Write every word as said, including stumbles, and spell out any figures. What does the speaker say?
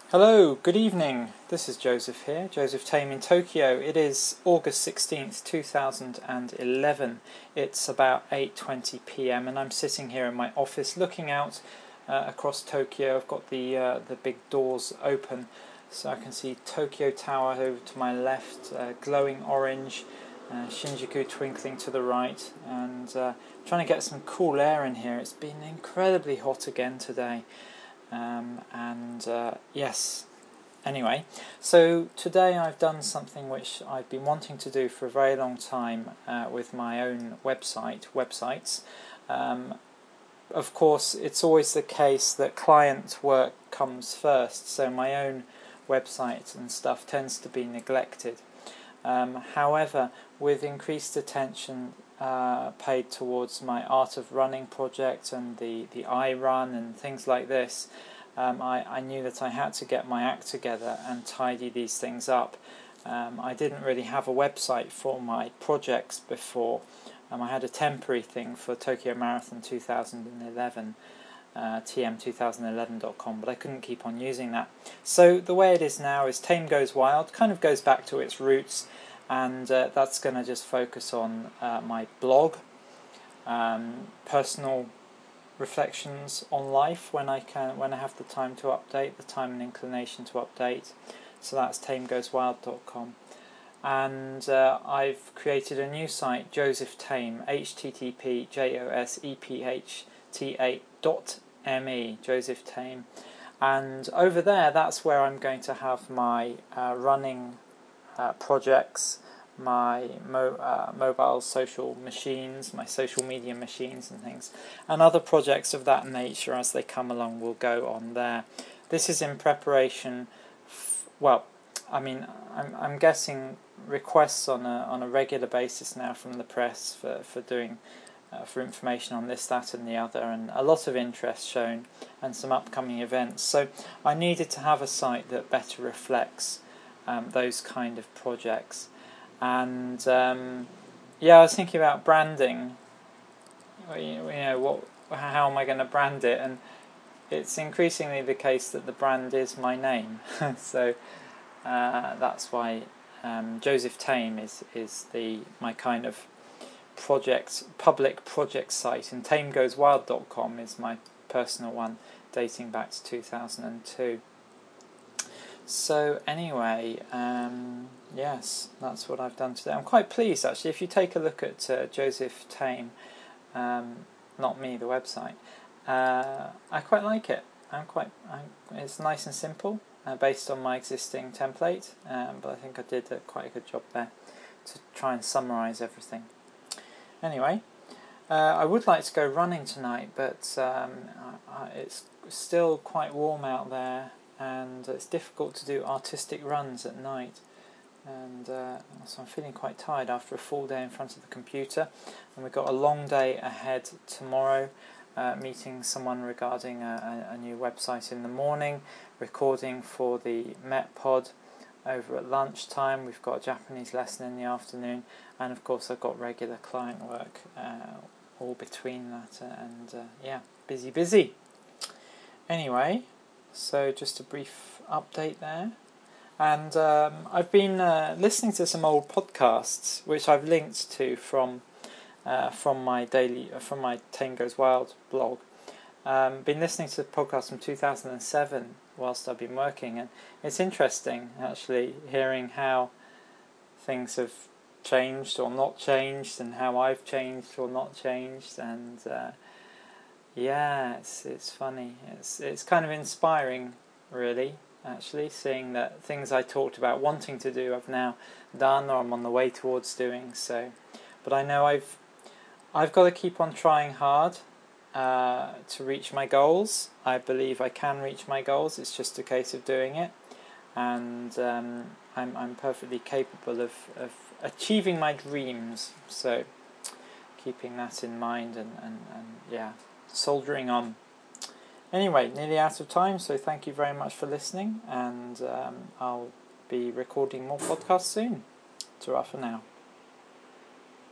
Hello, good evening. This is Joseph here, Joseph Tame in Tokyo. It is August sixteenth, two thousand eleven. It's about eight twenty p m and I'm sitting here in my office looking out uh, across Tokyo. I've got the uh, the big doors open so I can see Tokyo Tower over to my left, uh, glowing orange, uh, Shinjuku twinkling to the right, and uh, trying to get some cool air in here. It's been incredibly hot again today. Um, and uh, yes, anyway, so today I've done something which I've been wanting to do for a very long time uh, with my own website, websites. Um, of course, it's always the case that client work comes first, so my own website and stuff tends to be neglected. Um, however, with increased attention uh, paid towards my Art of Running project and the, the iRun and things like this, um, I, I knew that I had to get my act together and tidy these things up. Um, I didn't really have a website for my projects before. Um, I had a temporary thing for Tokyo Marathon two thousand eleven, uh, T M two thousand eleven dot com, but I couldn't keep on using that. So the way it is now is Tame Goes Wild, kind of goes back to its roots, and uh, that's going to just focus on uh, my blog, um, personal reflections on life when I can, when I have the time to update, the time and inclination to update. So that's tame goes wild dot com. And uh, I've created a new site, Joseph Tame, H T T P J O S E P H T A dot M E, Joseph Tame. And over there, that's where I'm going to have my uh, running uh, projects, my mo- uh, mobile social machines, my social media machines and things, and other projects of that nature as they come along will go on there. This is in preparation, f- well, I mean, I'm, I'm guessing requests on a on a regular basis now from the press for, for doing uh, for information on this, that and the other, and a lot of interest shown and some upcoming events. So I needed to have a site that better reflects um, those kind of projects. And um, yeah, I was thinking about branding. You know, what? How am I going to brand it? And it's increasingly the case that the brand is my name. so uh, that's why um, Joseph Tame is is the my kind of project public project site, and tame goes wild dot com is my personal one, dating back to two thousand two. So anyway, um, yes, that's what I've done today. I'm quite pleased actually. If you take a look at uh, Joseph Tame, um, not me, the website, uh, I quite like it. I'm quite. I'm, it's nice and simple, uh, based on my existing template. Um, but I think I did a, quite a good job there to try and summarise everything. Anyway, uh, I would like to go running tonight, but um, I, I, it's still quite warm out there, and it's difficult to do artistic runs at night, and uh, so I'm feeling quite tired after a full day in front of the computer, and we've got a long day ahead tomorrow, uh, meeting someone regarding a, a, a new website in the morning, recording for the MetPod over at lunchtime, we've got a Japanese lesson in the afternoon, and of course I've got regular client work uh, all between that, uh, and uh, yeah, busy busy. Anyway, so just a brief update there. And um, I've been uh, listening to some old podcasts, which I've linked to from uh, from my daily uh, from my Tame Goes Wild blog. Um, been listening to the podcast from two thousand seven whilst I've been working, and it's interesting actually hearing how things have changed or not changed, and how I've changed or not changed, and uh, yeah, it's it's funny. It's it's kind of inspiring, really. Actually, seeing that things I talked about wanting to do, I've now done, or I'm on the way towards doing. So, but I know I've I've got to keep on trying hard uh, to reach my goals. I believe I can reach my goals. It's just a case of doing it, and um, I'm I'm perfectly capable of, of achieving my dreams. So, keeping that in mind, and, and, and yeah, soldiering on. Anyway, nearly out of time, so thank you very much for listening, and um, I'll be recording more podcasts soon. Ta-ra for now.